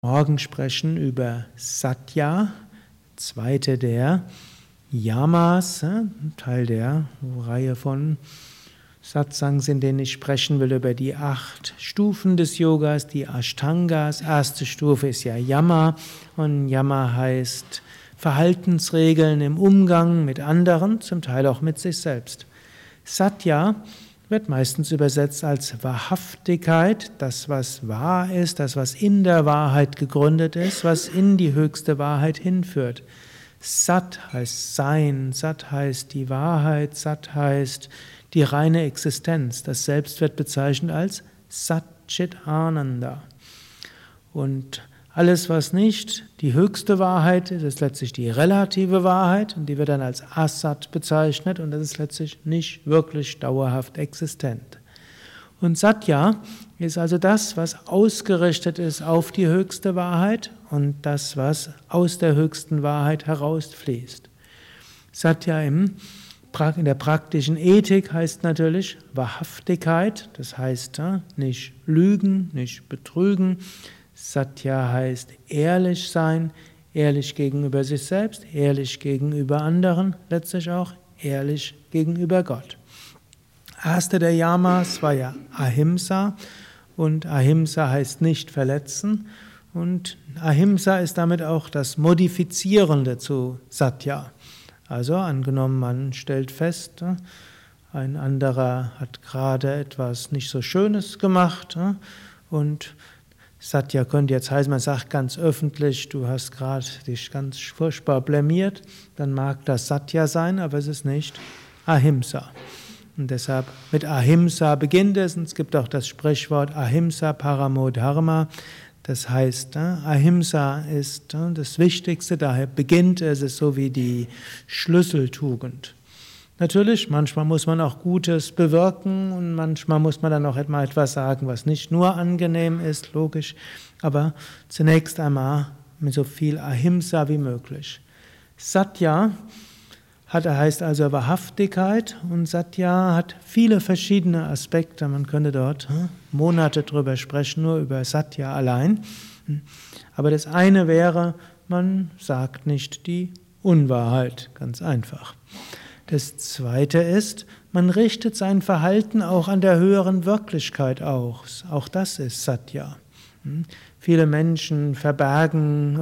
Morgen sprechen über Satya, zweite der Yamas, Teil der Reihe von Satsangs, in denen ich sprechen will über die 8 Stufen des Yogas, die Ashtangas. Erste Stufe ist ja Yama und Yama heißt Verhaltensregeln im Umgang mit anderen, zum Teil auch mit sich selbst. Satya wird meistens übersetzt als Wahrhaftigkeit, das, was wahr ist, das, was in der Wahrheit gegründet ist, was in die höchste Wahrheit hinführt. Sat heißt Sein, Sat heißt die Wahrheit, Sat heißt die reine Existenz. Das Selbst wird bezeichnet als Sat Chit Ananda. Und alles, was nicht die höchste Wahrheit ist, ist letztlich die relative Wahrheit und die wird dann als Asat bezeichnet und das ist letztlich nicht wirklich dauerhaft existent. Und Satya ist also das, was ausgerichtet ist auf die höchste Wahrheit und das, was aus der höchsten Wahrheit herausfließt. Satya in der praktischen Ethik heißt natürlich Wahrhaftigkeit, das heißt nicht lügen, nicht betrügen. Satya heißt ehrlich sein, ehrlich gegenüber sich selbst, ehrlich gegenüber anderen, letztlich auch ehrlich gegenüber Gott. Erste der Yamas war ja Ahimsa und Ahimsa heißt nicht verletzen und Ahimsa ist damit auch das Modifizierende zu Satya. Also angenommen, man stellt fest, ein anderer hat gerade etwas nicht so Schönes gemacht und Satya könnte jetzt heißen, man sagt ganz öffentlich, du hast gerade dich ganz furchtbar blamiert, dann mag das Satya sein, aber es ist nicht Ahimsa. Und deshalb mit Ahimsa beginnt es, und es gibt auch das Sprichwort Ahimsa Paramo Dharma, das heißt, Ahimsa ist das Wichtigste, daher beginnt es, es ist so wie die Schlüsseltugend. Natürlich, manchmal muss man auch Gutes bewirken und manchmal muss man dann auch mal etwas sagen, was nicht nur angenehm ist, logisch, aber zunächst einmal mit so viel Ahimsa wie möglich. Satya heißt also Wahrhaftigkeit und Satya hat viele verschiedene Aspekte. Man könnte dort Monate drüber sprechen, nur über Satya allein. Aber das eine wäre, man sagt nicht die Unwahrheit, ganz einfach. Das zweite ist, man richtet sein Verhalten auch an der höheren Wirklichkeit aus. Auch das ist Satya. Viele Menschen verbergen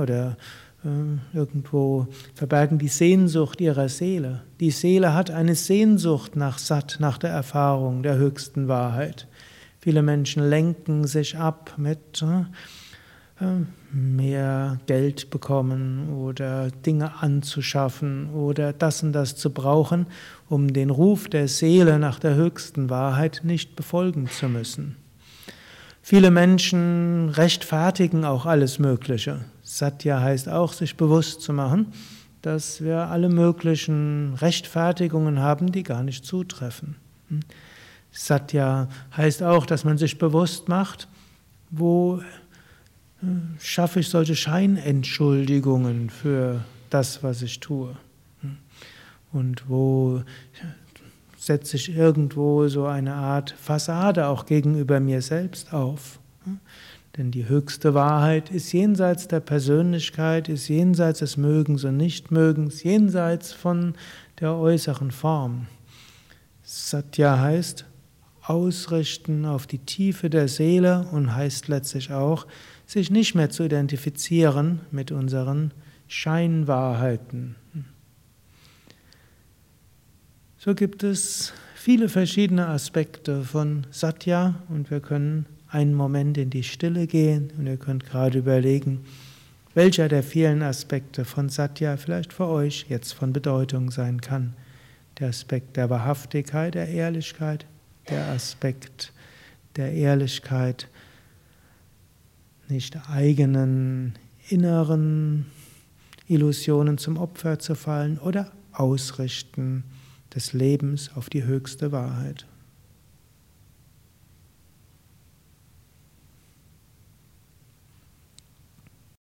die Sehnsucht ihrer Seele. Die Seele hat eine Sehnsucht nach Sat, nach der Erfahrung der höchsten Wahrheit. Viele Menschen lenken sich ab mit mehr Geld bekommen oder Dinge anzuschaffen oder das und das zu brauchen, um den Ruf der Seele nach der höchsten Wahrheit nicht befolgen zu müssen. Viele Menschen rechtfertigen auch alles Mögliche. Satya heißt auch, sich bewusst zu machen, dass wir alle möglichen Rechtfertigungen haben, die gar nicht zutreffen. Satya heißt auch, dass man sich bewusst macht, wo schaffe ich solche Scheinentschuldigungen für das, was ich tue? Und wo setze ich irgendwo so eine Art Fassade auch gegenüber mir selbst auf? Denn die höchste Wahrheit ist jenseits der Persönlichkeit, ist jenseits des Mögens und Nichtmögens, jenseits von der äußeren Form. Satya heißt ausrichten auf die Tiefe der Seele und heißt letztlich auch, sich nicht mehr zu identifizieren mit unseren Scheinwahrheiten. So gibt es viele verschiedene Aspekte von Satya und wir können einen Moment in die Stille gehen und ihr könnt gerade überlegen, welcher der vielen Aspekte von Satya vielleicht für euch jetzt von Bedeutung sein kann. Der Aspekt der Wahrhaftigkeit, der Ehrlichkeit, der Aspekt der Ehrlichkeit, nicht eigenen inneren Illusionen zum Opfer zu fallen oder Ausrichten des Lebens auf die höchste Wahrheit.